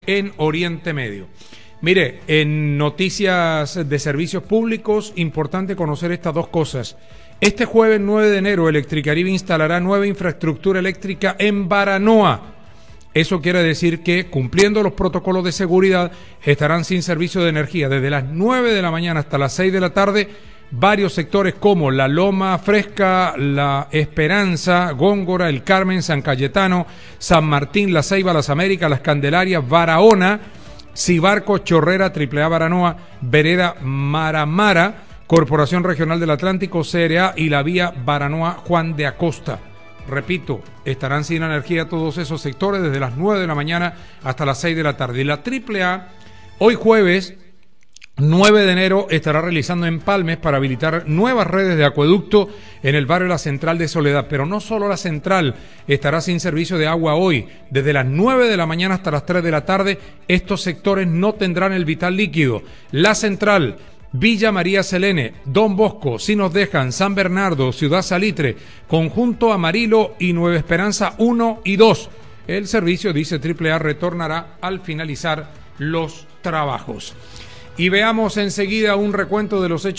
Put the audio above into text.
en Oriente Medio. Mire, en noticias de servicios públicos, importante conocer estas dos cosas. Este jueves 9 de enero, Electricaribe instalará nueva infraestructura eléctrica en Baranoa. Eso quiere decir que, cumpliendo los protocolos de seguridad, estarán sin servicio de energía desde las 9 de la mañana hasta las 6 de la tarde. Varios sectores como La Loma Fresca, La Esperanza, Góngora, El Carmen, San Cayetano, San Martín, La Ceiba, Las Américas, Las Candelarias, Barahona, Cibarco, Chorrera, AAA Baranoa, Vereda Maramara, Corporación Regional del Atlántico, CRA y la vía Baranoa Juan de Acosta. Repito, estarán sin energía todos esos sectores desde las 9 de la mañana hasta las 6 de la tarde. Y la AAA, hoy jueves 9 de enero, estará realizando empalmes para habilitar nuevas redes de acueducto en el barrio La Central de Soledad. Pero no solo La Central estará sin servicio de agua hoy. Desde las 9 de la mañana hasta las 3 de la tarde, estos sectores no tendrán el vital líquido. La Central, Villa María Selene, Don Bosco, Si Nos Dejan, San Bernardo, Ciudad Salitre, Conjunto Amarillo y Nueva Esperanza 1 y 2. El servicio, dice AAA, retornará al finalizar los trabajos. Y veamos enseguida un recuento de los hechos